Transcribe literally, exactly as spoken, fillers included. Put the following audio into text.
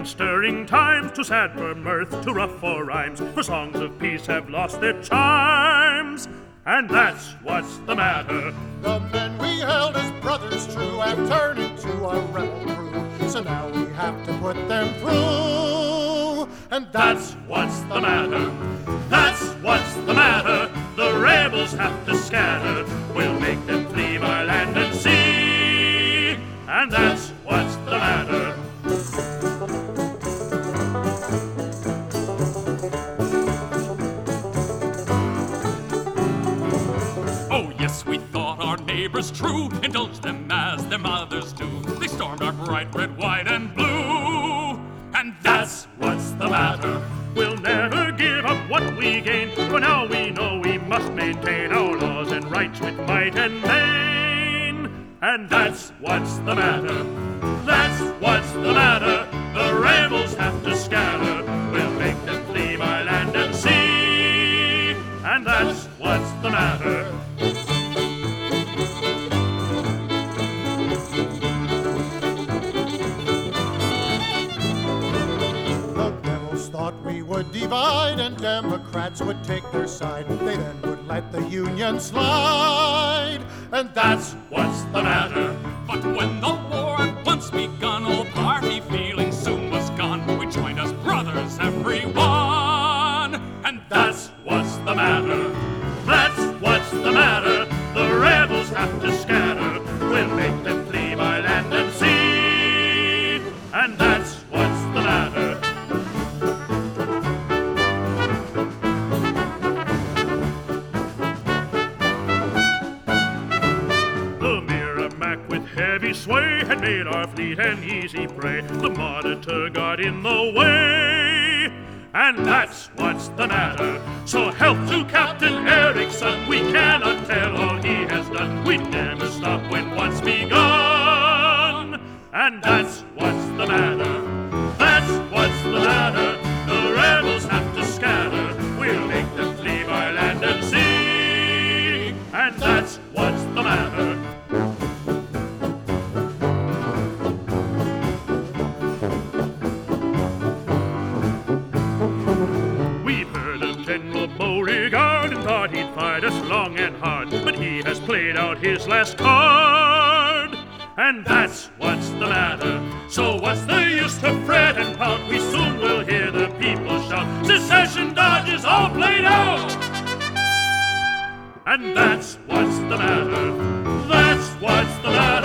stirring times, too sad for mirth, too rough for rhymes, for songs of peace have lost their charms, and that's what's the matter. The men we held as brothers true have turned into a rebel crew, so now we have to put them through, and that's what's the matter. That's what's the matter. The rebels have to scatter. We'll make them flee by land and sea, and that's what's the matter. Oh yes, we thought our neighbors true, indulged them as their mothers do. They stormed our bright red, white, and blue, and that's what's the matter. We'll never give up what we gain, for now we know we must maintain our laws and rights with might and main. And that's what's the matter. That's what's the matter. The rebels have to scatter. We'll make them flee by land and sea. And that's what's the matter. Thought we would divide and Democrats would take their side. They then would let the Union slide, and that's what's the matter. But when the war had once begun, all party feeling soon was gone. We joined as brothers, everyone, and that's what's the matter. That's what's the matter. The rebels have to scatter. We'll make them flee by land and sea, and that's what's the matter. Heavy sway had made our fleet an easy prey. The Monitor got in the way, and that's what's the matter. So health to Captain Erickson. We cannot tell all he has done. We never stop when once begun, and that's what's the matter. That's what's the matter. The rebels have to scatter. We'll make them flee by land and sea, and that's what's the matter. Beauregard and thought he'd fight us long and hard, but he has played out his last card, and that's what's the matter. So what's the use to fret and pout? We soon will hear the people shout, secession dodge is all played out, and that's what's the matter. That's what's the matter.